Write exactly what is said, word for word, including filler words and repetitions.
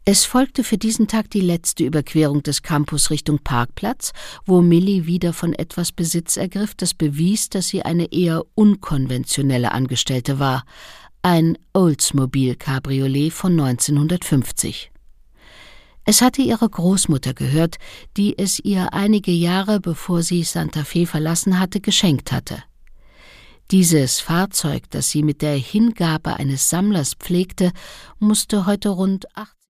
Es folgte für diesen Tag die letzte Überquerung des Campus Richtung Parkplatz, wo Millie wieder von etwas Besitz ergriff, das bewies, dass sie eine eher unkonventionelle Angestellte war: ein Oldsmobile-Cabriolet von neunzehnhundertfünfzig. Es hatte ihrer Großmutter gehört, die es ihr einige Jahre bevor sie Santa Fe verlassen hatte, geschenkt hatte. Dieses Fahrzeug, das sie mit der Hingabe eines Sammlers pflegte, musste heute rund acht